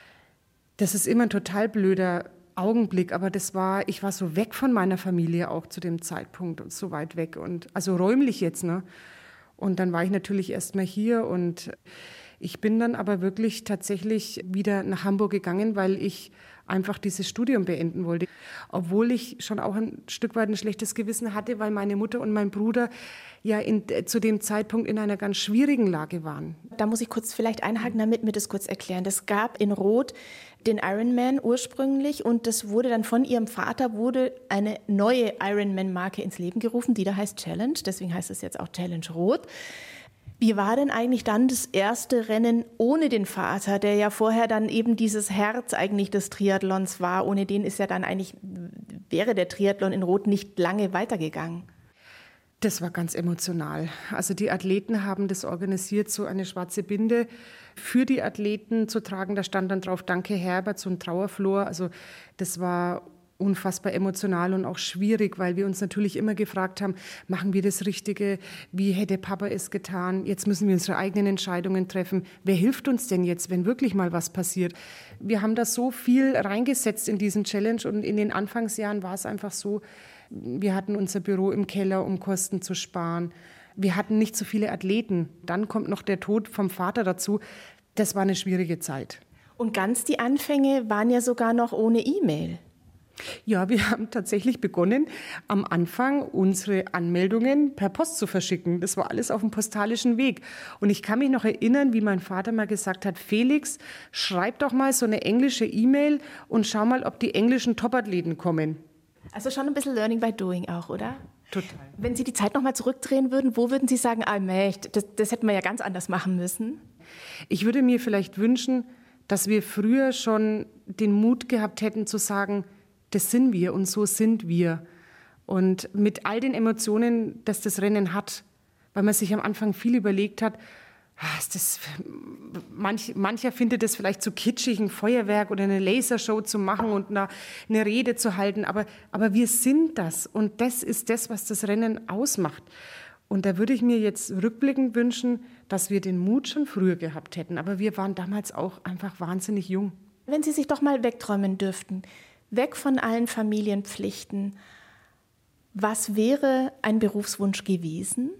das ist immer ein total blöder Augenblick. Aber das war, ich war so weg von meiner Familie auch zu dem Zeitpunkt und so weit weg. Und, also räumlich jetzt, ne? Und dann war ich natürlich erst mal hier und ich bin dann aber wirklich tatsächlich wieder nach Hamburg gegangen, weil ich einfach dieses Studium beenden wollte. Obwohl ich schon auch ein Stück weit ein schlechtes Gewissen hatte, weil meine Mutter und mein Bruder ja in, zu dem Zeitpunkt in einer ganz schwierigen Lage waren. Da muss ich kurz vielleicht einhaken, damit mir das kurz erklären. Es gab in Rot den Ironman ursprünglich und das wurde dann von ihrem Vater wurde eine neue Ironman-Marke ins Leben gerufen, die da heißt Challenge. Deswegen heißt es jetzt auch Challenge Rot. Wie war denn eigentlich dann das erste Rennen ohne den Vater, der ja vorher dann eben dieses Herz eigentlich des Triathlons war? Ohne den ist ja dann eigentlich, wäre der Triathlon in Rot nicht lange weitergegangen. Das war ganz emotional. Also die Athleten haben das organisiert, so eine schwarze Binde für die Athleten zu tragen. Da stand dann drauf, danke Herbert, so ein Trauerflor. Also das war unfassbar emotional und auch schwierig, weil wir uns natürlich immer gefragt haben, machen wir das Richtige? Wie hätte Papa es getan? Jetzt müssen wir unsere eigenen Entscheidungen treffen. Wer hilft uns denn jetzt, wenn wirklich mal was passiert? Wir haben da so viel reingesetzt in diesen Challenge und in den Anfangsjahren war es einfach so, wir hatten unser Büro im Keller, um Kosten zu sparen. Wir hatten nicht so viele Athleten. Dann kommt noch der Tod vom Vater dazu. Das war eine schwierige Zeit. Und ganz die Anfänge waren ja sogar noch ohne E-Mail. Ja, wir haben tatsächlich begonnen, am Anfang unsere Anmeldungen per Post zu verschicken. Das war alles auf dem postalischen Weg. Und ich kann mich noch erinnern, wie mein Vater mal gesagt hat, Felix, schreib doch mal so eine englische E-Mail und schau mal, ob die englischen Topathleten kommen. Also schon ein bisschen Learning by Doing auch, oder? Total. Wenn Sie die Zeit noch mal zurückdrehen würden, wo würden Sie sagen, ah, Mächt, das, das hätten wir ja ganz anders machen müssen? Ich würde mir vielleicht wünschen, dass wir früher schon den Mut gehabt hätten zu sagen, das sind wir und so sind wir. Und mit all den Emotionen, dass das Rennen hat, weil man sich am Anfang viel überlegt hat, ist das, manch, mancher findet es vielleicht zu kitschig, ein Feuerwerk oder eine Lasershow zu machen und eine, eine Rede zu halten. Aber, aber wir sind das und das ist das, was das Rennen ausmacht. Und da würde ich mir jetzt rückblickend wünschen, dass wir den Mut schon früher gehabt hätten. Aber wir waren damals auch einfach wahnsinnig jung. Wenn Sie sich doch mal wegträumen dürften, weg von allen Familienpflichten, was wäre ein Berufswunsch gewesen?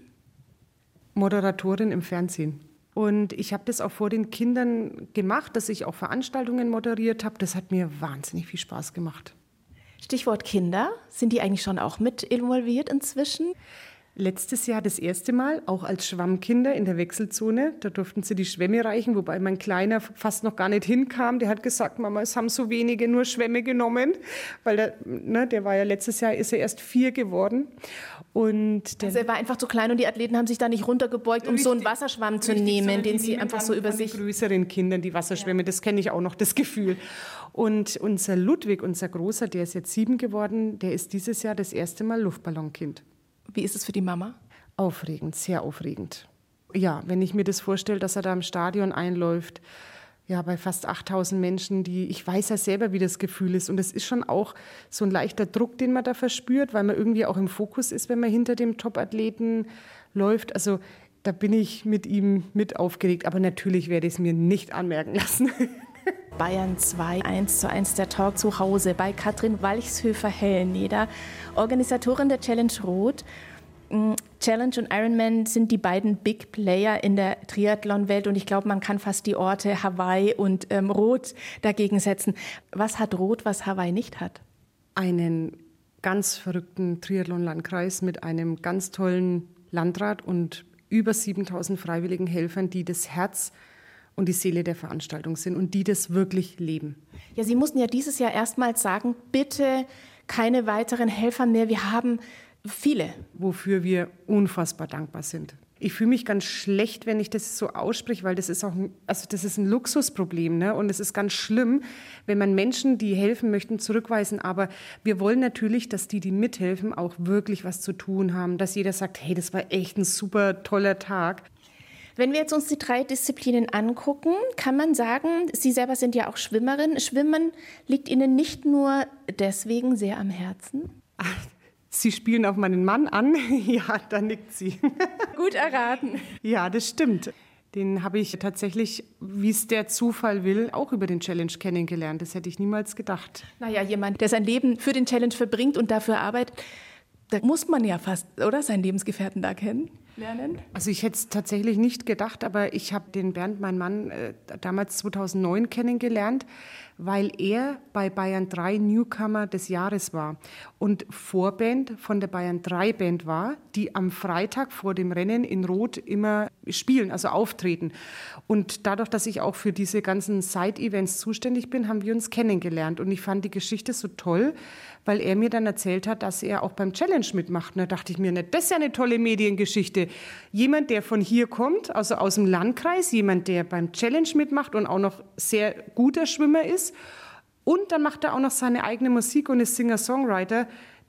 Moderatorin im Fernsehen. Und ich habe das auch vor den Kindern gemacht, dass ich auch Veranstaltungen moderiert habe. Das hat mir wahnsinnig viel Spaß gemacht. Stichwort Kinder. Sind die eigentlich schon auch mit involviert inzwischen? Letztes Jahr das erste Mal, auch als Schwammkinder in der Wechselzone. Da durften sie die Schwämme reichen, wobei mein Kleiner fast noch gar nicht hinkam. Der hat gesagt, Mama, es haben so wenige nur Schwämme genommen. Weil der, ne, der war ja letztes Jahr, ist er erst vier geworden. Und der, also er war einfach zu klein und die Athleten haben sich da nicht runtergebeugt, um richtig, so einen Wasserschwamm zu richtig, nehmen, den sie einfach so über sich... Die größeren Kindern, die Wasserschwämme, ja. Das kenne ich auch noch, das Gefühl. Und unser Ludwig, unser Großer, der ist jetzt sieben geworden, der ist dieses Jahr das erste Mal Luftballonkind. Wie ist es für die Mama? Aufregend, sehr aufregend. Ja, wenn ich mir das vorstelle, dass er da im Stadion einläuft, ja, bei fast achttausend Menschen, die, ich weiß ja selber, wie das Gefühl ist. Und es ist schon auch so ein leichter Druck, den man da verspürt, weil man irgendwie auch im Fokus ist, wenn man hinter dem Top-Athleten läuft. Also da bin ich mit ihm mit aufgeregt. Aber natürlich werde ich es mir nicht anmerken lassen. Bayern zwei, eins zu eins der Talk zu Hause bei Katrin Walchshöfer-Hellneder, Organisatorin der Challenge Rot. Challenge und Ironman sind die beiden Big Player in der Triathlon-Welt und ich glaube, man kann fast die Orte Hawaii und ähm, Rot dagegen setzen. Was hat Rot, was Hawaii nicht hat? Einen ganz verrückten Triathlon-Landkreis mit einem ganz tollen Landrat und über siebentausend freiwilligen Helfern, die das Herz und die Seele der Veranstaltung sind und die das wirklich leben. Ja, Sie mussten ja dieses Jahr erstmals sagen, bitte keine weiteren Helfer mehr, wir haben viele. Wofür wir unfassbar dankbar sind. Ich fühle mich ganz schlecht, wenn ich das so ausspreche, weil das ist auch ein, also das ist ein Luxusproblem, ne? Und es ist ganz schlimm, wenn man Menschen, die helfen möchten, zurückweisen. Aber wir wollen natürlich, dass die, die mithelfen, auch wirklich was zu tun haben. Dass jeder sagt, hey, das war echt ein super toller Tag. Wenn wir jetzt uns die drei Disziplinen angucken, kann man sagen, Sie selber sind ja auch Schwimmerin. Schwimmen liegt Ihnen nicht nur deswegen sehr am Herzen? Ach, Sie spielen auf meinen Mann an. Ja, da nickt sie. Gut erraten. Ja, das stimmt. Den habe ich tatsächlich, wie es der Zufall will, auch über den Challenge kennengelernt. Das hätte ich niemals gedacht. Naja, jemand, der sein Leben für den Challenge verbringt und dafür arbeitet, da muss man ja fast, oder, seinen Lebensgefährten da kennenlernen? Also ich hätte es tatsächlich nicht gedacht, aber ich habe den Bernd, meinen Mann, äh, damals zweitausendneun kennengelernt, weil er bei Bayern drei Newcomer des Jahres war und Vorband von der Bayern drei Band war, die am Freitag vor dem Rennen in Rot immer spielen, also auftreten. Und dadurch, dass ich auch für diese ganzen Side-Events zuständig bin, haben wir uns kennengelernt. Und ich fand die Geschichte so toll, weil er mir dann erzählt hat, dass er auch beim Challenge mitmacht. Und da dachte ich mir, ne, das ist ja eine tolle Mediengeschichte. Jemand, der von hier kommt, also aus dem Landkreis, jemand, der beim Challenge mitmacht und auch noch sehr guter Schwimmer ist. Und dann macht er auch noch seine eigene Musik und ist Singer-Songwriter.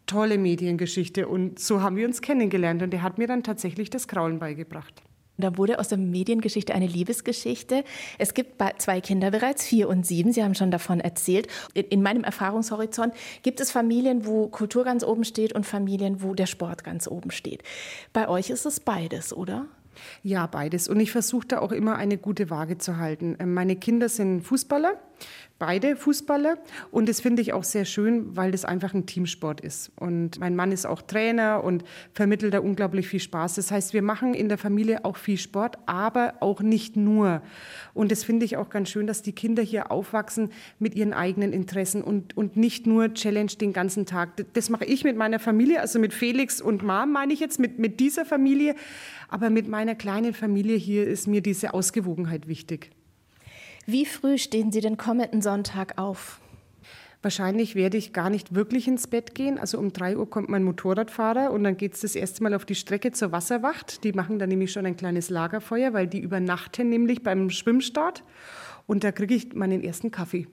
tolle Mediengeschichte und so haben wir uns kennengelernt und er hat mir dann tatsächlich das Kraulen beigebracht. Da wurde aus der Mediengeschichte eine Liebesgeschichte. Es gibt zwei Kinder bereits, vier und sieben. Sie haben schon davon erzählt. In meinem Erfahrungshorizont gibt es Familien, wo Kultur ganz oben steht und Familien, wo der Sport ganz oben steht. Bei euch ist es beides, oder? Ja, beides. Und ich versuche da auch immer eine gute Waage zu halten. Meine Kinder sind Fußballer, beide Fußballer. Und das finde ich auch sehr schön, weil das einfach ein Teamsport ist. Und mein Mann ist auch Trainer und vermittelt da unglaublich viel Spaß. Das heißt, wir machen in der Familie auch viel Sport, aber auch nicht nur. Und das finde ich auch ganz schön, dass die Kinder hier aufwachsen mit ihren eigenen Interessen und, und nicht nur Challenge den ganzen Tag. Das mache ich mit meiner Familie, also mit Felix und Mom meine ich jetzt, mit, mit dieser Familie. Aber mit meiner kleinen Familie hier ist mir diese Ausgewogenheit wichtig. Wie früh stehen Sie denn kommenden Sonntag auf? Wahrscheinlich werde ich gar nicht wirklich ins Bett gehen. Also um drei Uhr kommt mein Motorradfahrer und dann geht es das erste Mal auf die Strecke zur Wasserwacht. Die machen dann nämlich schon ein kleines Lagerfeuer, weil die übernachten nämlich beim Schwimmstart. Und da kriege ich meinen ersten Kaffee.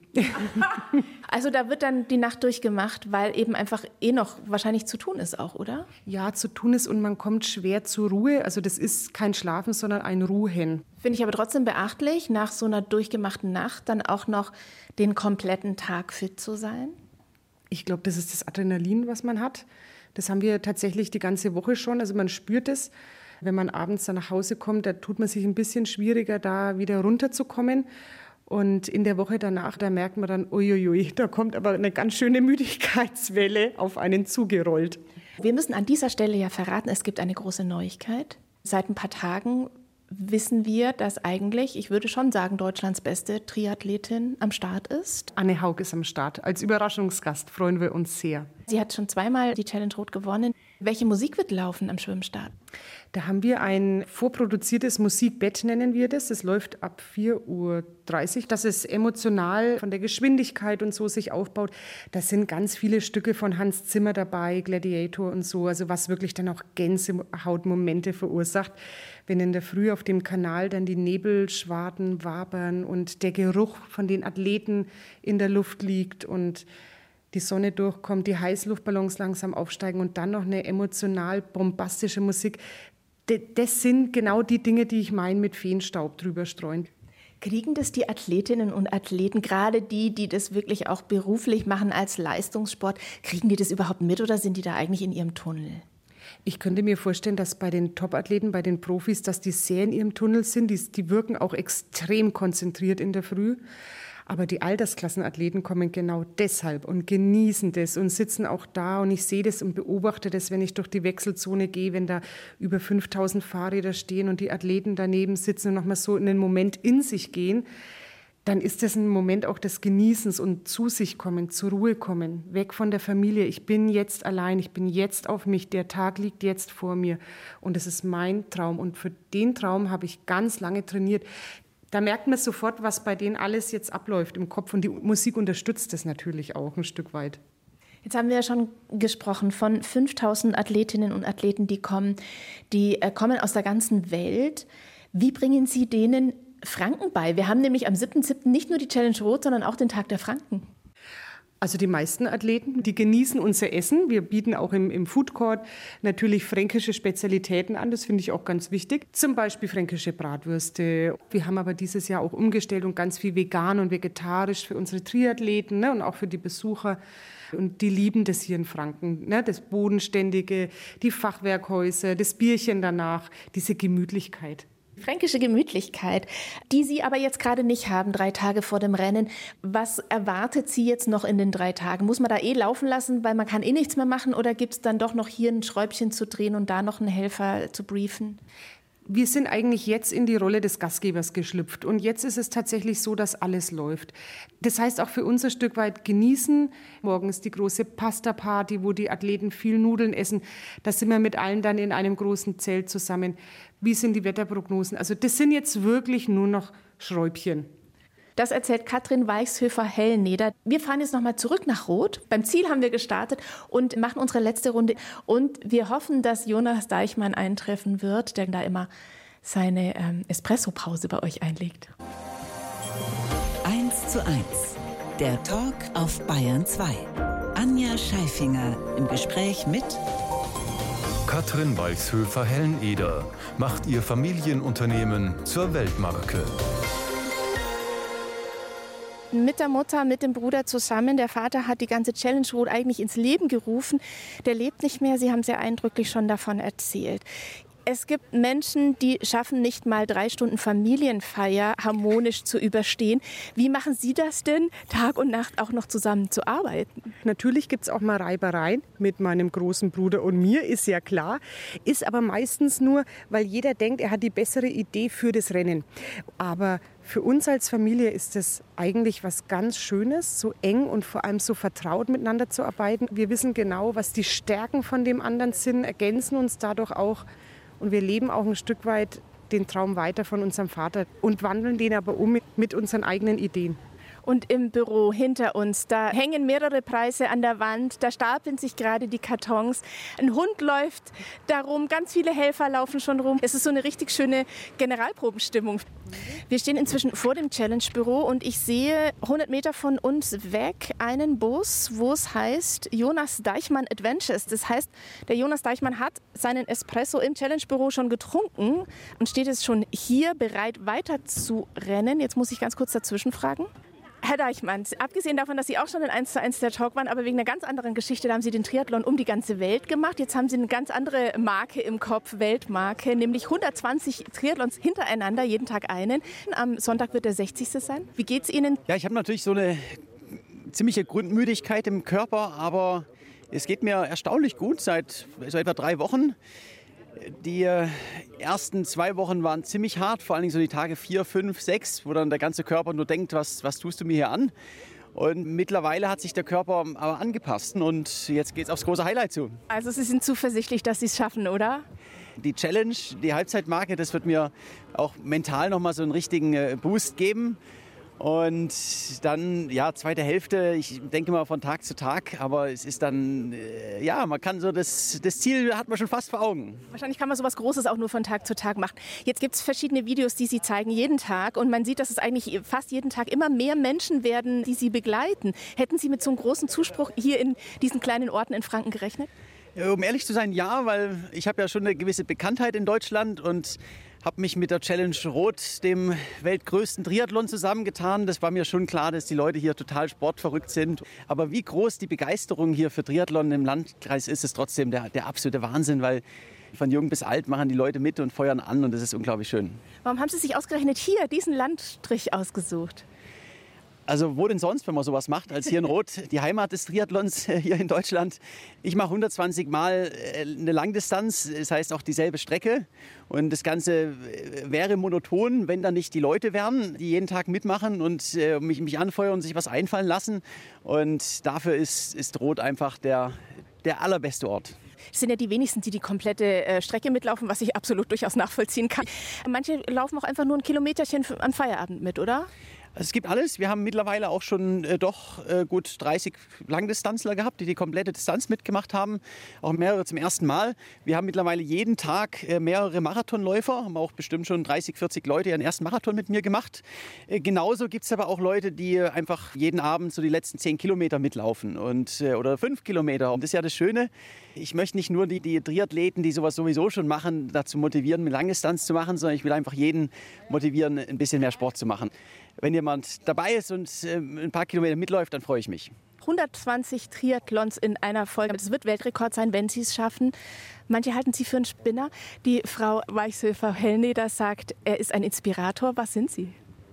Also da wird dann die Nacht durchgemacht, weil eben einfach eh noch wahrscheinlich zu tun ist auch, oder? Ja, zu tun ist und man kommt schwer zur Ruhe. Also das ist kein Schlafen, sondern ein Ruhen. Finde ich aber trotzdem beachtlich, nach so einer durchgemachten Nacht dann auch noch den kompletten Tag fit zu sein. Ich glaube, das ist das Adrenalin, was man hat. Das haben wir tatsächlich die ganze Woche schon. Also man spürt es. Wenn man abends dann nach Hause kommt, da tut man sich ein bisschen schwieriger, da wieder runterzukommen. Und in der Woche danach, da merkt man dann, uiuiui, da kommt aber eine ganz schöne Müdigkeitswelle auf einen zugerollt. Wir müssen an dieser Stelle ja verraten, es gibt eine große Neuigkeit. Seit ein paar Tagen wissen wir, dass eigentlich, ich würde schon sagen, Deutschlands beste Triathletin am Start ist. Anne Haug ist am Start. Als Überraschungsgast freuen wir uns sehr. Sie hat schon zweimal die Challenge Rot gewonnen. Welche Musik wird laufen am Schwimmstart? Da haben wir ein vorproduziertes Musikbett, nennen wir das. Das läuft ab vier Uhr dreißig. Das ist emotional von der Geschwindigkeit und so sich aufbaut. Da sind ganz viele Stücke von Hans Zimmer dabei, Gladiator und so. Also was wirklich dann auch Gänsehautmomente verursacht, wenn in der Früh auf dem Kanal dann die Nebelschwaden wabern und der Geruch von den Athleten in der Luft liegt und die Sonne durchkommt, die Heißluftballons langsam aufsteigen und dann noch eine emotional bombastische Musik. Das sind genau die Dinge, die ich meine mit Feenstaub drüber streuen. Kriegen das die Athletinnen und Athleten, gerade die, die das wirklich auch beruflich machen als Leistungssport, kriegen die das überhaupt mit oder sind die da eigentlich in ihrem Tunnel? Ich könnte mir vorstellen, dass bei den Top-Athleten, bei den Profis, dass die sehr in ihrem Tunnel sind. Die, die wirken auch extrem konzentriert in der Früh. Aber die Altersklassenathleten kommen genau deshalb und genießen das und sitzen auch da. Und ich sehe das und beobachte das, wenn ich durch die Wechselzone gehe, wenn da über fünftausend Fahrräder stehen und die Athleten daneben sitzen und nochmal so in den Moment in sich gehen. Dann ist das ein Moment auch des Genießens und zu sich kommen, zur Ruhe kommen, weg von der Familie. Ich bin jetzt allein, ich bin jetzt auf mich, der Tag liegt jetzt vor mir. Und es ist mein Traum. Und für den Traum habe ich ganz lange trainiert. Da merkt man sofort, was bei denen alles jetzt abläuft im Kopf. Und die Musik unterstützt das natürlich auch ein Stück weit. Jetzt haben wir ja schon gesprochen von fünftausend Athletinnen und Athleten, die kommen. Die äh, kommen aus der ganzen Welt. Wie bringen Sie denen Franken bei? Wir haben nämlich am siebten siebten nicht nur die Challenge Rot, sondern auch den Tag der Franken. Also die meisten Athleten, die genießen unser Essen. Wir bieten auch im, im Food Court natürlich fränkische Spezialitäten an. Das finde ich auch ganz wichtig. Zum Beispiel fränkische Bratwürste. Wir haben aber dieses Jahr auch umgestellt und ganz viel vegan und vegetarisch für unsere Triathleten, ne, und auch für die Besucher. Und die lieben das hier in Franken. Ne, das Bodenständige, die Fachwerkhäuser, das Bierchen danach, diese Gemütlichkeit. Fränkische Gemütlichkeit, die Sie aber jetzt gerade nicht haben, drei Tage vor dem Rennen. Was erwartet Sie jetzt noch in den drei Tagen? Muss man da eh laufen lassen, weil man kann eh nichts mehr machen? Oder gibt es dann doch noch hier ein Schräubchen zu drehen und da noch einen Helfer zu briefen? Wir sind eigentlich jetzt in die Rolle des Gastgebers geschlüpft. Und jetzt ist es tatsächlich so, dass alles läuft. Das heißt auch für uns ein Stück weit genießen. Morgen ist die große Pasta-Party, wo die Athleten viel Nudeln essen. Da sind wir mit allen dann in einem großen Zelt zusammen. Wie sind die Wetterprognosen? Also das sind jetzt wirklich nur noch Schräubchen. Das erzählt Katrin Weichshöfer-Hellneder. Wir fahren jetzt nochmal zurück nach Rot. Beim Ziel haben wir gestartet und machen unsere letzte Runde. Und wir hoffen, dass Jonas Deichmann eintreffen wird, der da immer seine ähm, Espresso-Pause bei euch einlegt. eins zu eins. Der Talk auf Bayern zwei. Anja Scheifinger im Gespräch mit Katrin Walchshöfer-Helleneder macht ihr Familienunternehmen zur Weltmarke. Mit der Mutter, mit dem Bruder zusammen. Der Vater hat die ganze Challenge Rot eigentlich ins Leben gerufen. Der lebt nicht mehr. Sie haben sehr eindrücklich schon davon erzählt. Es gibt Menschen, die schaffen nicht mal drei Stunden Familienfeier harmonisch zu überstehen. Wie machen Sie das denn, Tag und Nacht auch noch zusammen zu arbeiten? Natürlich gibt es auch mal Reibereien mit meinem großen Bruder und mir, ist ja klar. Ist aber meistens nur, weil jeder denkt, er hat die bessere Idee für das Rennen. Aber für uns als Familie ist es eigentlich was ganz Schönes, so eng und vor allem so vertraut miteinander zu arbeiten. Wir wissen genau, was die Stärken von dem anderen sind, ergänzen uns dadurch auch. Und wir leben auch ein Stück weit den Traum weiter von unserem Vater und wandeln den aber um mit, mit unseren eigenen Ideen. Und im Büro hinter uns, da hängen mehrere Preise an der Wand, da stapeln sich gerade die Kartons. Ein Hund läuft darum, ganz viele Helfer laufen schon rum. Es ist so eine richtig schöne Generalprobenstimmung. Wir stehen inzwischen vor dem Challenge-Büro und ich sehe hundert Meter von uns weg einen Bus, wo es heißt Jonas Deichmann Adventures. Das heißt, der Jonas Deichmann hat seinen Espresso im Challenge-Büro schon getrunken und steht jetzt schon hier bereit weiter zu rennen. Jetzt muss ich ganz kurz dazwischen fragen. Herr Deichmann, abgesehen davon, dass Sie auch schon in eins zu eins der Talk waren, aber wegen einer ganz anderen Geschichte, da haben Sie den Triathlon um die ganze Welt gemacht. Jetzt haben Sie eine ganz andere Marke im Kopf, Weltmarke, nämlich hundertzwanzig Triathlons hintereinander, jeden Tag einen. Am Sonntag wird der sechzigste sein. Wie geht's Ihnen? Ja, ich habe natürlich so eine ziemliche Grundmüdigkeit im Körper, aber es geht mir erstaunlich gut seit so etwa drei Wochen. Die ersten zwei Wochen waren ziemlich hart, vor allem so die Tage vier, fünf, sechs, wo dann der ganze Körper nur denkt, was, was tust du mir hier an? Und mittlerweile hat sich der Körper aber angepasst und jetzt geht es aufs große Highlight zu. Also Sie sind zuversichtlich, dass Sie es schaffen, oder? Die Challenge, die Halbzeitmarke, das wird mir auch mental nochmal so einen richtigen Boost geben. Und dann, ja, zweite Hälfte, ich denke mal von Tag zu Tag, aber es ist dann, äh, ja, man kann so, das, das Ziel hat man schon fast vor Augen. Wahrscheinlich kann man sowas Großes auch nur von Tag zu Tag machen. Jetzt gibt es verschiedene Videos, die Sie zeigen, jeden Tag. Und man sieht, dass es eigentlich fast jeden Tag immer mehr Menschen werden, die Sie begleiten. Hätten Sie mit so einem großen Zuspruch hier in diesen kleinen Orten in Franken gerechnet? Um ehrlich zu sein, ja, weil ich habe ja schon eine gewisse Bekanntheit in Deutschland und habe mich mit der Challenge Rot, dem weltgrößten Triathlon, zusammengetan. Das war mir schon klar, dass die Leute hier total sportverrückt sind. Aber wie groß die Begeisterung hier für Triathlon im Landkreis ist, ist trotzdem der, der absolute Wahnsinn, weil von jung bis alt machen die Leute mit und feuern an und das ist unglaublich schön. Warum haben Sie sich ausgerechnet hier diesen Landstrich ausgesucht? Also wo denn sonst, wenn man sowas macht, als hier in Rot, die Heimat des Triathlons hier in Deutschland. Ich mache hundertzwanzig Mal eine Langdistanz, das heißt auch dieselbe Strecke. Und das Ganze wäre monoton, wenn da nicht die Leute wären, die jeden Tag mitmachen und äh, mich, mich anfeuern und sich was einfallen lassen. Und dafür ist, ist Rot einfach der, der allerbeste Ort. Es sind ja die wenigsten, die die komplette äh, Strecke mitlaufen, was ich absolut durchaus nachvollziehen kann. Manche laufen auch einfach nur ein Kilometerchen am Feierabend mit, oder? Es gibt alles. Wir haben mittlerweile auch schon äh, doch äh, gut dreißig Langdistanzler gehabt, die die komplette Distanz mitgemacht haben. Auch mehrere zum ersten Mal. Wir haben mittlerweile jeden Tag äh, mehrere Marathonläufer. Haben auch bestimmt schon dreißig, vierzig Leute ihren ersten Marathon mit mir gemacht. Äh, genauso gibt es aber auch Leute, die äh, einfach jeden Abend so die letzten zehn Kilometer mitlaufen und, äh, oder fünf Kilometer. Und das ist ja das Schöne. Ich möchte nicht nur die, die Triathleten, die sowas sowieso schon machen, dazu motivieren, eine Langdistanz zu machen, sondern ich will einfach jeden motivieren, ein bisschen mehr Sport zu machen. Wenn jemand dabei ist und äh, ein paar Kilometer mitläuft, dann freue ich mich. hundertzwanzig Triathlons in einer Folge. Das wird Weltrekord sein, wenn Sie es schaffen. Manche halten Sie für einen Spinner. Die Frau Walchshöfer-Helleneder sagt, er ist ein Inspirator. Was sind Sie?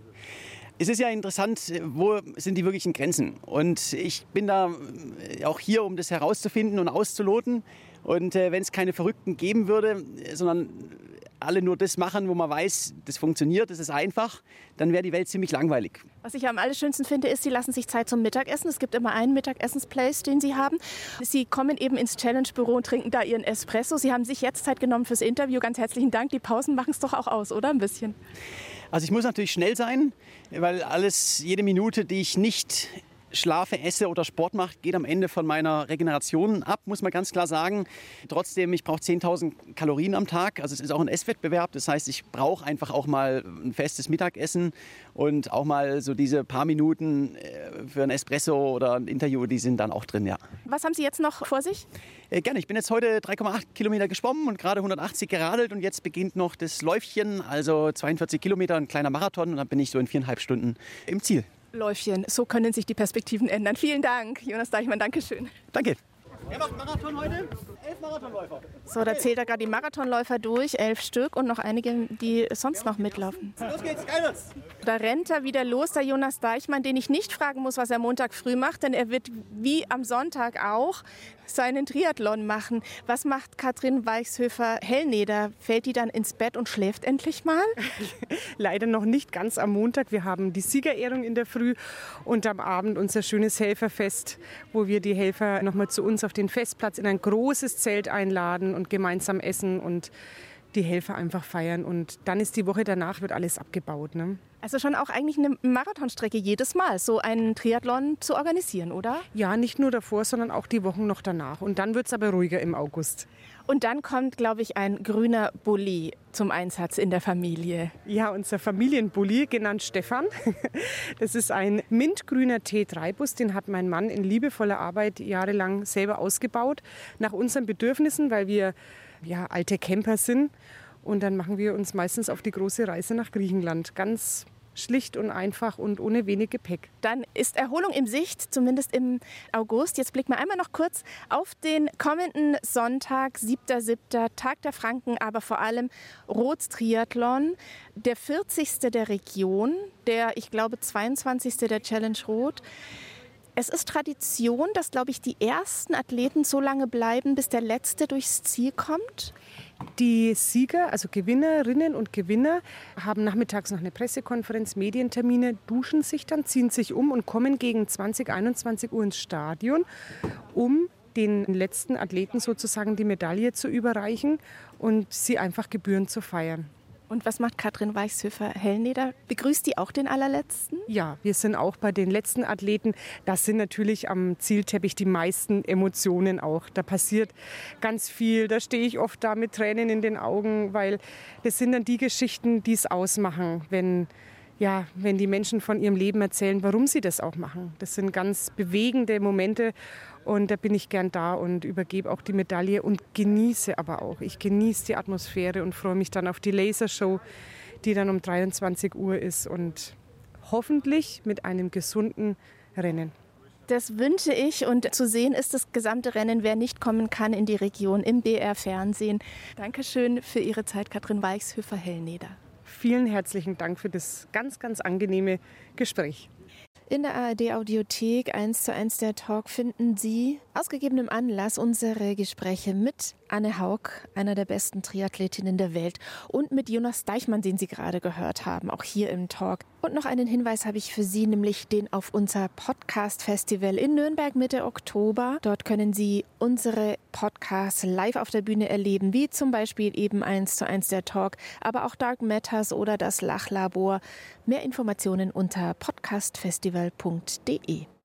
Es ist ja interessant, wo sind die wirklichen Grenzen? Und ich bin da auch hier, um das herauszufinden und auszuloten. Und äh, wenn es keine Verrückten geben würde, sondern alle nur das machen, wo man weiß, das funktioniert, das ist einfach, dann wäre die Welt ziemlich langweilig. Was ich am allerschönsten finde, ist, Sie lassen sich Zeit zum Mittagessen. Es gibt immer einen Mittagessensplace, den Sie haben. Sie kommen eben ins Challenge-Büro und trinken da Ihren Espresso. Sie haben sich jetzt Zeit genommen fürs Interview. Ganz herzlichen Dank. Die Pausen machen es doch auch aus, oder? Ein bisschen. Also ich muss natürlich schnell sein, weil alles, jede Minute, die ich nicht schlafe, esse oder Sport mache, geht am Ende von meiner Regeneration ab, muss man ganz klar sagen. Trotzdem, ich brauche zehntausend Kalorien am Tag. Also es ist auch ein Esswettbewerb. Das heißt, ich brauche einfach auch mal ein festes Mittagessen und auch mal so diese paar Minuten für ein Espresso oder ein Interview, die sind dann auch drin, ja. Was haben Sie jetzt noch vor sich? Äh, gerne. Ich bin jetzt heute drei Komma acht Kilometer geschwommen und gerade hundertachtzig geradelt und jetzt beginnt noch das Läufchen, also zweiundvierzig Kilometer, ein kleiner Marathon und dann bin ich so in viereinhalb Stunden im Ziel. Läufchen, so können sich die Perspektiven ändern. Vielen Dank, Jonas Deichmann, Dankeschön. Danke. Wer macht Marathon heute? Elf Marathonläufer. So, da zählt er gerade die Marathonläufer durch, elf Stück und noch einige, die sonst noch mitlaufen. Los geht's, geil wird's. Da rennt er wieder los, der Jonas Deichmann, den ich nicht fragen muss, was er Montag früh macht, denn er wird wie am Sonntag auch seinen Triathlon machen. Was macht Katrin Weichshöfer-Hellneder? Fällt die dann ins Bett und schläft endlich mal? Leider noch nicht ganz am Montag. Wir haben die Siegerehrung in der Früh und am Abend unser schönes Helferfest, wo wir die Helfer nochmal zu uns auf den Festplatz in ein großes Zelt einladen und gemeinsam essen und die Helfer einfach feiern. Und dann ist die Woche danach, wird alles abgebaut. Ne? Also schon auch eigentlich eine Marathonstrecke jedes Mal, so einen Triathlon zu organisieren, oder? Ja, nicht nur davor, sondern auch die Wochen noch danach. Und dann wird es aber ruhiger im August. Und dann kommt, glaube ich, ein grüner Bulli zum Einsatz in der Familie. Ja, unser Familienbulli, genannt Stefan. Das ist ein mintgrüner T drei Bus, den hat mein Mann in liebevoller Arbeit jahrelang selber ausgebaut. Nach unseren Bedürfnissen, weil wir ja, alte Camper sind. Und dann machen wir uns meistens auf die große Reise nach Griechenland. Ganz schlicht und einfach und ohne wenig Gepäck. Dann ist Erholung in Sicht, zumindest im August. Jetzt blicken wir einmal noch kurz auf den kommenden Sonntag, siebter siebter Tag der Franken, aber vor allem Roths Triathlon, der vierzigste der Region, der, ich glaube, zweiundzwanzigste der Challenge Roth. Es ist Tradition, dass, glaube ich, die ersten Athleten so lange bleiben, bis der Letzte durchs Ziel kommt. Die Sieger, also Gewinnerinnen und Gewinner, haben nachmittags noch eine Pressekonferenz, Medientermine, duschen sich dann, ziehen sich um und kommen gegen zwanzig, einundzwanzig Uhr ins Stadion, um den letzten Athleten sozusagen die Medaille zu überreichen und sie einfach gebührend zu feiern. Und was macht Katrin Weichshöfer-Hellneder? Begrüßt die auch den allerletzten? Ja, wir sind auch bei den letzten Athleten. Das sind natürlich am Zielteppich die meisten Emotionen auch. Da passiert ganz viel. Da stehe ich oft da mit Tränen in den Augen, weil das sind dann die Geschichten, die es ausmachen, wenn, ja, wenn die Menschen von ihrem Leben erzählen, warum sie das auch machen. Das sind ganz bewegende Momente. Und da bin ich gern da und übergebe auch die Medaille und genieße aber auch. Ich genieße die Atmosphäre und freue mich dann auf die Lasershow, die dann um dreiundzwanzig Uhr ist und hoffentlich mit einem gesunden Rennen. Das wünsche ich und zu sehen ist das gesamte Rennen, wer nicht kommen kann in die Region im B R-Fernsehen. Dankeschön für Ihre Zeit, Katrin Weichshöfer-Hellneder. Vielen herzlichen Dank für das ganz, ganz angenehme Gespräch. In der A R D-Audiothek eins zu eins der Talk finden Sie aus gegebenem Anlass unsere Gespräche mit Anne Haug, einer der besten Triathletinnen der Welt, und mit Jonas Deichmann, den Sie gerade gehört haben, auch hier im Talk. Und noch einen Hinweis habe ich für Sie, nämlich den auf unser Podcast-Festival in Nürnberg Mitte Oktober. Dort können Sie unsere Podcasts live auf der Bühne erleben, wie zum Beispiel eben eins zu eins der Talk, aber auch Dark Matters oder das Lachlabor. Mehr Informationen unter podcastfestival punkt de.